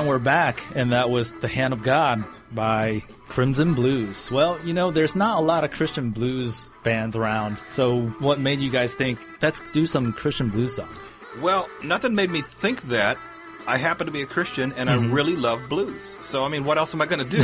And we're back, and that was The Hand of God by Crimson Blues. Well, there's not a lot of Christian blues bands around, so what made you guys think, let's do some Christian blues songs? Well, nothing made me think that. I happen to be a Christian, and I really love blues. So, I mean, what else am I going to do?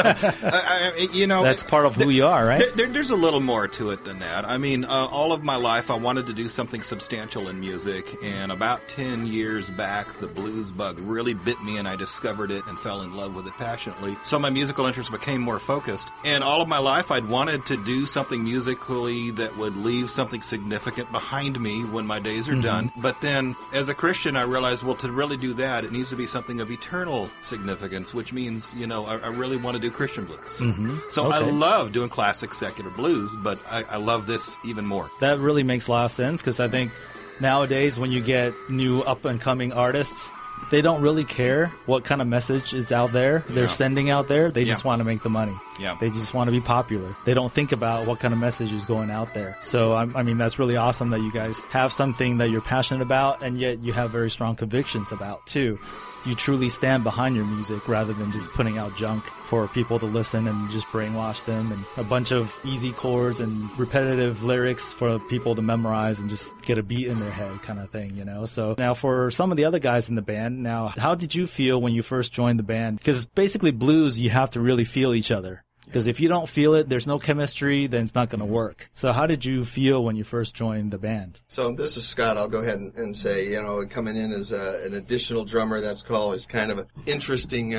So, that's part of who you are, right? There's a little more to it than that. I mean, all of my life, I wanted to do something substantial in music, and about 10 years back, the blues bug really bit me, and I discovered it and fell in love with it passionately. So my musical interest became more focused. And all of my life, I'd wanted to do something musically that would leave something significant behind me when my days are done. But then, as a Christian, I realized, well, to really do that, it needs to be something of eternal significance, which means, I really want to do Christian blues. So Okay. I love doing classic secular blues, but I love this even more. That really makes a lot of sense, because I think nowadays when you get new up-and-coming artists, they don't really care what kind of message is out there they're sending out there. They just want to make the money. Yeah. They just want to be popular. They don't think about what kind of message is going out there. So, I mean, that's really awesome that you guys have something that you're passionate about, and yet you have very strong convictions about, too. You truly stand behind your music rather than just putting out junk for people to listen and just brainwash them, and a bunch of easy chords and repetitive lyrics for people to memorize and just get a beat in their head kind of thing, So now for some of the other guys in the band, now, how did you feel when you first joined the band? Because basically blues, you have to really feel each other. Because if you don't feel it, there's no chemistry, then it's not going to work. So how did you feel when you first joined the band? So this is Scott. I'll go ahead and say, coming in as an additional drummer, that's always kind of an interesting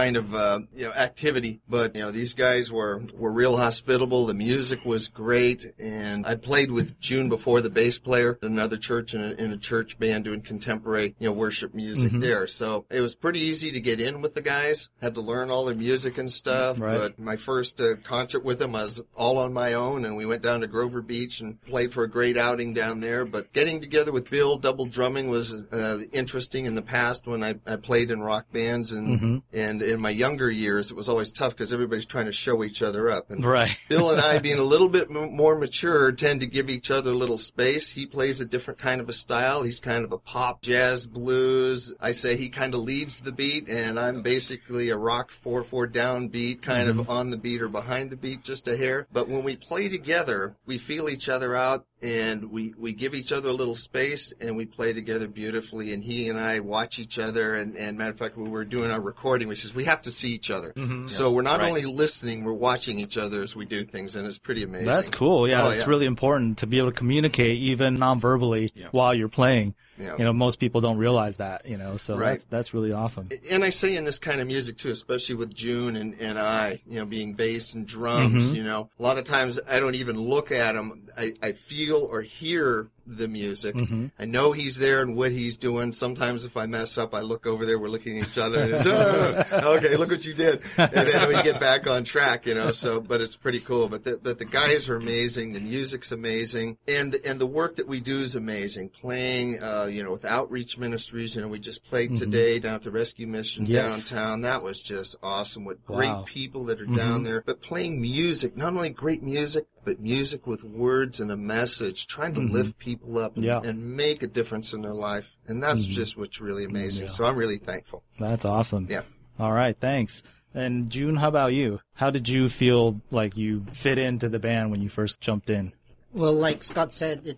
activity. But, these guys were real hospitable. The music was great. And I played with June before, the bass player, at another church, in a church band doing contemporary, worship music there. So it was pretty easy to get in with the guys. Had to learn all their music and stuff. Right. But my first concert with them, I was all on my own, and we went down to Grover Beach and played for a great outing down there. But getting together with Bill, double drumming, was interesting in the past when I played in rock bands, and in my younger years it was always tough because everybody's trying to show each other up. And right. Bill and I, being a little bit more mature, tend to give each other a little space. He plays a different kind of a style. He's kind of a pop, jazz, blues. I say he kind of leads the beat, and I'm basically a rock 4/4 down beat, kind of on the beat or behind the beat just a hair. But when we play together, we feel each other out, and we give each other a little space, and we play together beautifully. And he and I watch each other, and matter of fact, when we're doing our recording, which is we have to see each other. So we're not only listening, we're watching each other as we do things, and it's pretty amazing. That's cool. Yeah, it's really important to be able to communicate even non-verbally while you're playing. Yeah. Most people don't realize that, so that's really awesome. And I say in this kind of music too, especially with June and I, being bass and drums, a lot of times I don't even look at them. I feel or hear the music. I know he's there and what he's doing. Sometimes if I mess up, I look over there, we're looking at each other, and it's, okay, look what you did. And then we get back on track, but it's pretty cool. But the guys are amazing. The music's amazing. And the work that we do is amazing. Playing, with outreach ministries, we just played today down at the Rescue Mission downtown. That was just awesome with great people that are down there. But playing music, not only great music, but music with words and a message, trying to lift people up and make a difference in their life. And that's just what's really amazing. So I'm really thankful. That's awesome. Yeah. All right. Thanks. And June, how about you? How did you feel like you fit into the band when you first jumped in? Well, like Scott said, we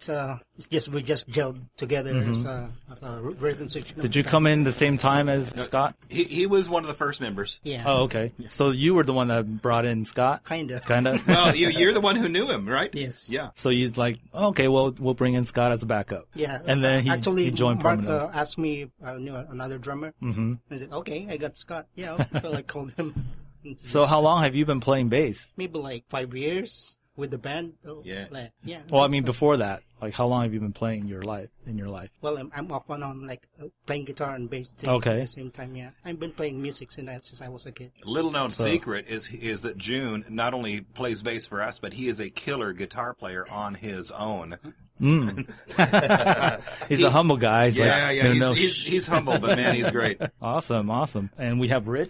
just gelled together as a rhythm section. Did you come in the same time as Scott? He was one of the first members. Yeah. Oh, okay. So you were the one that brought in Scott? Kinda. Well, you're the one who knew him, right? Yes. Yeah. So he's like, okay, well, we'll bring in Scott as a backup. Yeah. And then he joined Mark permanently. asked me if I knew another drummer. I said, okay, I got Scott. Yeah. So I called him. So how long have you been playing bass? Maybe like 5 years. With the band? Yeah. Well, I mean, before that, like, how long have you been playing in your life? Well, I'm off and on, like, playing guitar and bass at the same time, yeah. I've been playing music since I was a kid. Little known secret is that June not only plays bass for us, but he is a killer guitar player on his own. He's a humble guy. He's humble, but man, he's great. Awesome. And we have Rich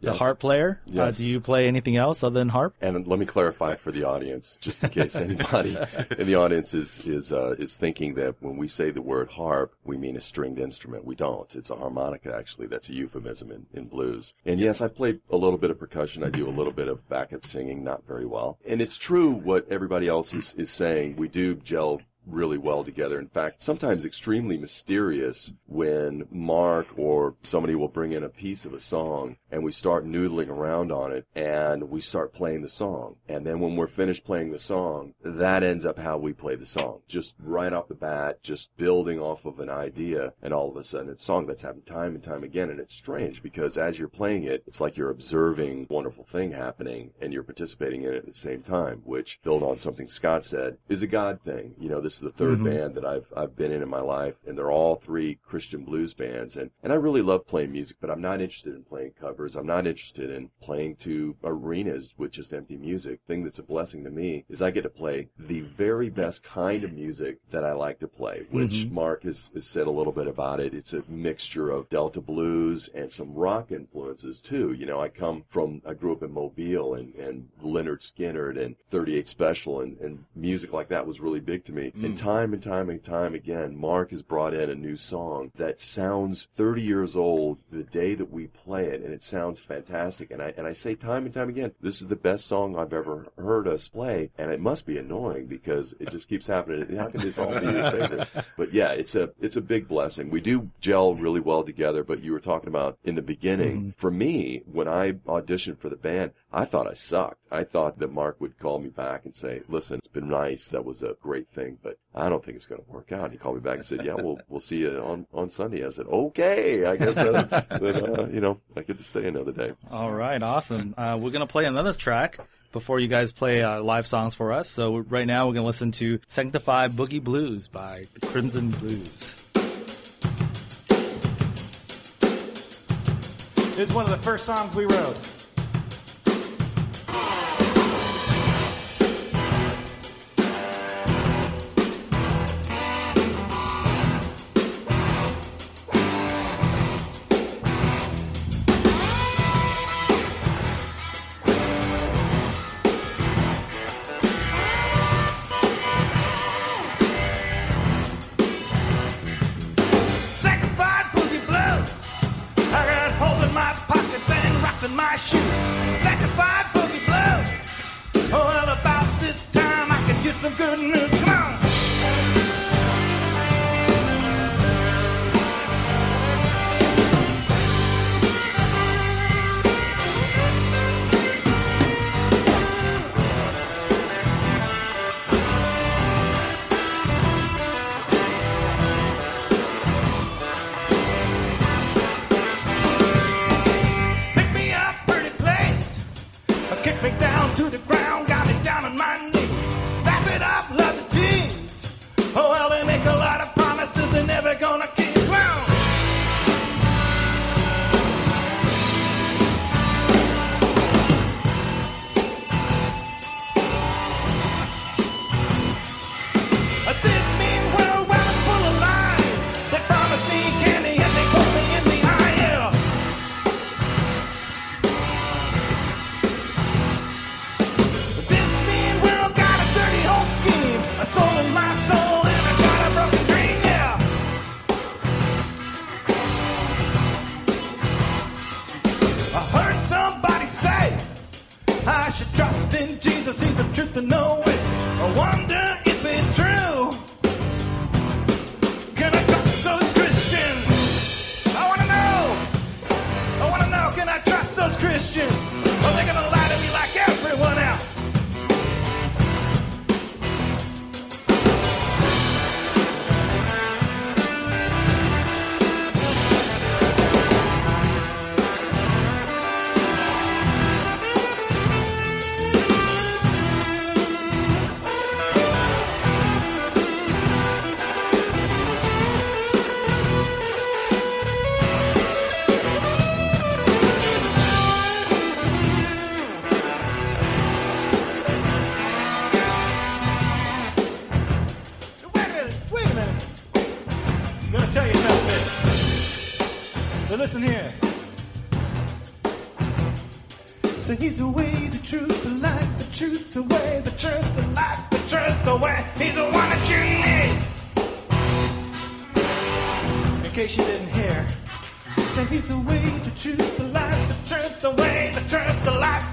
the harp player. Yes. Do you play anything else other than harp? And let me clarify for the audience, just in case anybody in the audience is thinking that when we say the word harp, we mean a stringed instrument. We don't. It's a harmonica, actually. That's a euphemism in blues. And yes, I've played a little bit of percussion. I do a little bit of backup singing, not very well. And it's true what everybody else is saying. We do gel really well together. In fact, sometimes extremely mysterious when Mark or somebody will bring in a piece of a song and we start noodling around on it and we start playing the song. And then when we're finished playing the song, that ends up how we play the song. Just right off the bat, just building off of an idea, and all of a sudden it's a song that's happened time and time again. And it's strange because as you're playing it, it's like you're observing a wonderful thing happening and you're participating in it at the same time, which, build on something Scott said, is a God thing. You know, this is the third band that I've been in my life, and they're all three Christian blues bands, and I really love playing music, but I'm not interested in playing covers. I'm not interested in playing to arenas with just empty music. The thing that's a blessing to me is I get to play the very best kind of music that I like to play, which Mark has said a little bit about it. It's a mixture of Delta blues and some rock influences too. You know, I grew up in Mobile, and Lynyrd Skynyrd and 38 Special and music like that was really big to me. And time again, Mark has brought in a new song that sounds 30 years old the day that we play it, and it sounds fantastic. And I say time and time again, this is the best song I've ever heard us play, and it must be annoying because it just keeps happening. How can this all be your favorite? But yeah, it's a big blessing. We do gel really well together, but you were talking about in the beginning, for me, when I auditioned for the band, I thought I sucked. I thought that Mark would call me back and say, listen, it's been nice. That was a great thing, but I don't think it's going to work out. He called me back and said, yeah, we'll see you on Sunday. I said, okay, I guess then I get to stay another day. All right, awesome. We're going to play another track before you guys play live songs for us. So right now we're going to listen to Sanctify Boogie Blues by the Crimson Blues. It's one of the first songs we wrote. So he's the way, the truth, the life, the truth, the way, the truth, the life, the truth, the way. He's the one that you need. In case you didn't hear, say he's the way, the truth, the life, the truth, the way, the truth, the life.